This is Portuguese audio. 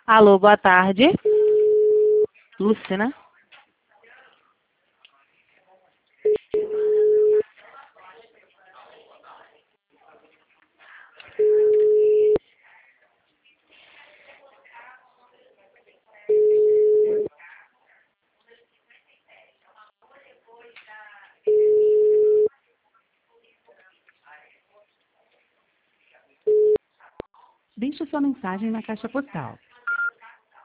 Alô, boa tarde. Lúcia, né? Deixe sua mensagem na caixa postal